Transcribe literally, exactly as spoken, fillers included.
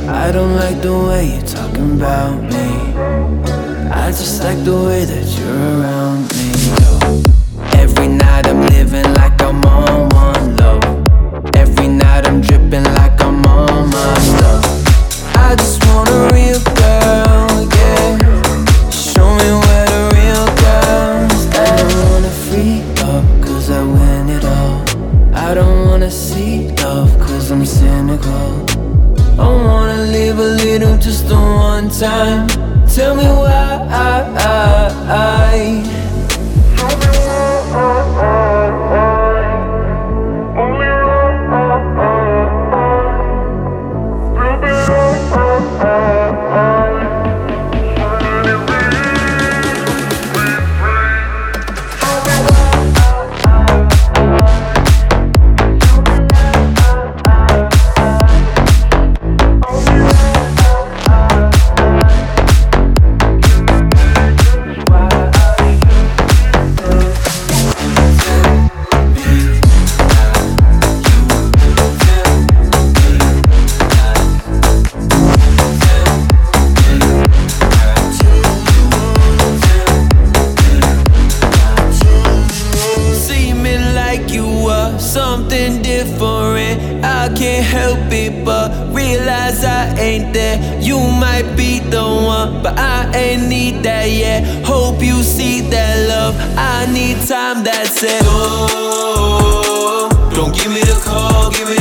I don't like the way you're talking about me. I just like the way that you're around me. Every night I'm living like I'm on one low. Every night I'm dripping like I'm on my stuff. I just want a real girl, yeah. Show me where the real girls. I don't wanna free up, cause I win it all. I don't wanna see love, cause I'm cynical. I wanna live a little just the one time. Tell me why. Something different, I can't help it but realize I ain't there. You might be the one, but I ain't need that yet. Hope you see that love, I need time, that's it. Oh, don't give me the call, give me